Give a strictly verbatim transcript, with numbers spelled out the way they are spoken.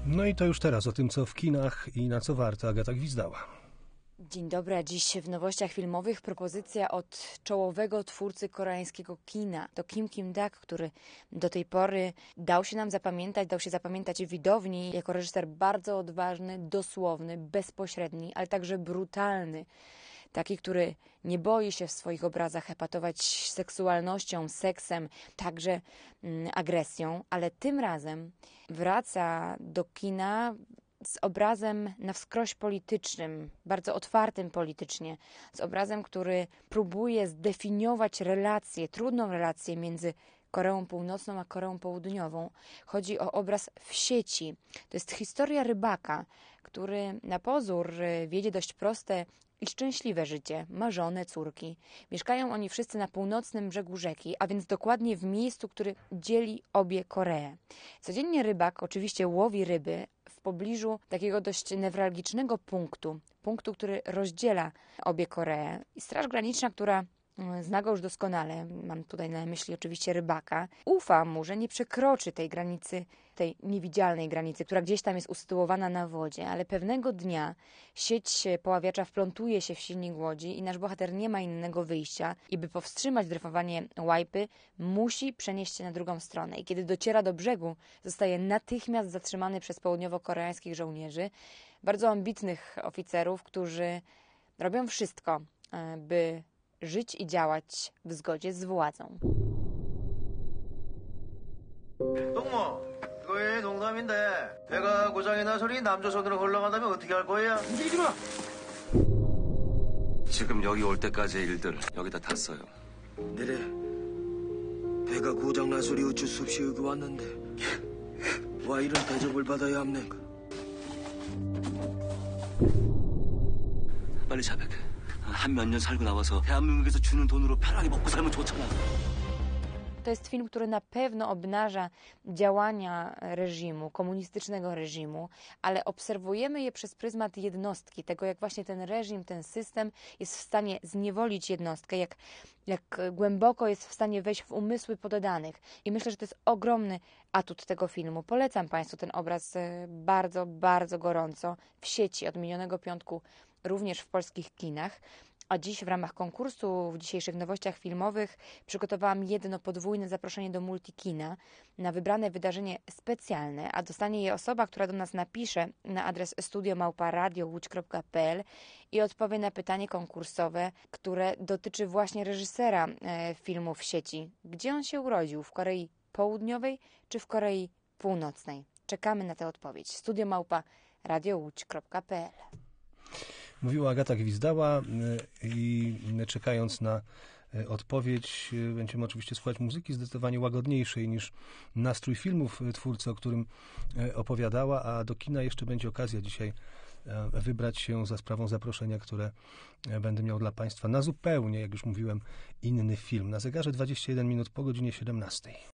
No i to już teraz o tym, co w kinach i na co warto. Agata Gwizdała. Dzień dobry, a dziś w nowościach filmowych propozycja od czołowego twórcy koreańskiego kina. To Kim Kim-dak, który do tej pory dał się nam zapamiętać, dał się zapamiętać widowni jako reżyser bardzo odważny, dosłowny, bezpośredni, ale także brutalny. Taki, który nie boi się w swoich obrazach epatować seksualnością, seksem, także mm, agresją, ale tym razem wraca do kina z obrazem na wskroś politycznym, bardzo otwartym politycznie, z obrazem, który próbuje zdefiniować relację, trudną relację między Koreą Północną a Koreą Południową. Chodzi o obraz w sieci. To jest historia rybaka, który na pozór wiedzie dość proste i szczęśliwe życie, ma żonę, córki. Mieszkają oni wszyscy na północnym brzegu rzeki, a więc dokładnie w miejscu, który dzieli obie Koree. Codziennie rybak oczywiście łowi ryby w pobliżu takiego dość newralgicznego punktu, punktu, który rozdziela obie Koree. I Straż Graniczna, która zna go już doskonale, mam tutaj na myśli oczywiście rybaka, ufa mu, że nie przekroczy tej granicy, tej niewidzialnej granicy, która gdzieś tam jest usytuowana na wodzie, ale pewnego dnia sieć poławiacza wplątuje się w silnik łodzi i nasz bohater nie ma innego wyjścia i by powstrzymać dryfowanie łajpy, musi przenieść się na drugą stronę. I kiedy dociera do brzegu, zostaje natychmiast zatrzymany przez południowo-koreańskich żołnierzy, bardzo ambitnych oficerów, którzy robią wszystko, by żyć i działać w zgodzie z władzą. 동무, 이거 농담인데 배가 고장이나 소리 남조선으로 흘러간다면 어떻게 할 거야? 움직이지 마! 지금 여기 올 때까지의 일들 여기다 다 써요. 내래 배가 고장난 소리 어쩔 수 없이 여기 왔는데 와 이런 대접을 받아야 합니까? 빨리 자백. 한 몇 년 살고 나와서 대한민국에서 주는 돈으로 편하게 먹고 살면 좋잖아. To jest film, który na pewno obnaża działania reżimu, komunistycznego reżimu, ale obserwujemy je przez pryzmat jednostki, tego jak właśnie ten reżim, ten system jest w stanie zniewolić jednostkę, jak, jak głęboko jest w stanie wejść w umysły poddanych. I myślę, że to jest ogromny atut tego filmu. Polecam Państwu ten obraz bardzo, bardzo gorąco w sieci od minionego piątku, również w polskich kinach. A dziś w ramach konkursu w dzisiejszych nowościach filmowych przygotowałam jedno podwójne zaproszenie do Multikina na wybrane wydarzenie specjalne, a dostanie je osoba, która do nas napisze na adres studio małpa radio łódź kropka p l i odpowie na pytanie konkursowe, które dotyczy właśnie reżysera e, filmu w sieci. Gdzie on się urodził? W Korei Południowej czy w Korei Północnej? Czekamy na tę odpowiedź. studio małpa radio łódź kropka p l. Mówiła Agata Gwizdała i czekając na odpowiedź będziemy oczywiście słuchać muzyki zdecydowanie łagodniejszej niż nastrój filmów twórcy, o którym opowiadała, a do kina jeszcze będzie okazja dzisiaj wybrać się za sprawą zaproszenia, które będę miał dla Państwa na zupełnie, jak już mówiłem, inny film. Na zegarze dwadzieścia jeden minut po godzinie siedemnastej.